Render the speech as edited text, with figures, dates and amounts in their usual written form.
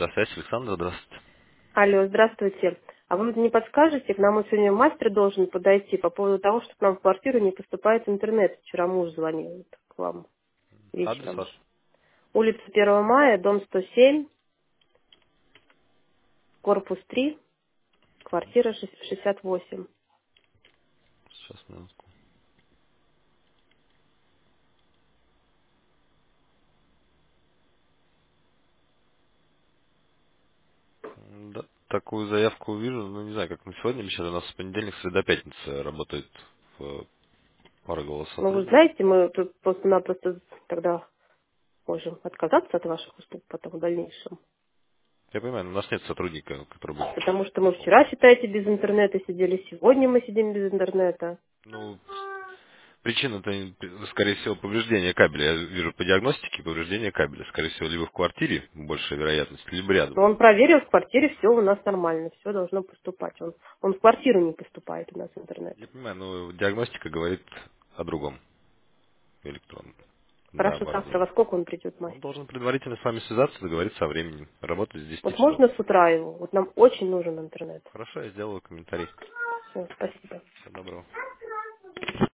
Связь, Александр, здравствуйте. Алло, здравствуйте. А вы не подскажете, к нам вот сегодня мастер должен подойти по поводу того, что к нам в квартиру не поступает интернет. Вчера муж звонил вот к вам Адрес вечером. ваш? Улица 1 мая, дом 107, корпус 3, квартира 68. Сейчас, минутку. Да, такую заявку увижу, но не знаю, как на сегодня или сейчас. У нас с понедельник, среда, пятница работает в пара голос Ну, вы сотрудников. знаете, мы тут просто-напросто тогда можем отказаться от ваших услуг потом в дальнейшем. Я понимаю, но у нас нет сотрудника, который будет Потому что мы вчера, выполнять. считаете, без интернета сидели, сегодня мы сидим без интернета. Ну, причина-то, скорее всего, повреждение кабеля. Я вижу по диагностике повреждение кабеля. Скорее всего, либо в квартире, большая вероятность, либо рядом. Но он проверил, в квартире все у нас нормально, все должно поступать. Он в квартиру не поступает у нас интернет. Я понимаю, но диагностика говорит о другом электронном, на Хорошо, завтра во оборудовании. сколько он придет, Он мастер? должен предварительно с вами связаться, договориться о времени. Работать с 10 Вот часов. можно с утра его? Вот нам очень нужен интернет. Хорошо, я сделаю комментарий. Все, спасибо. Всего доброго.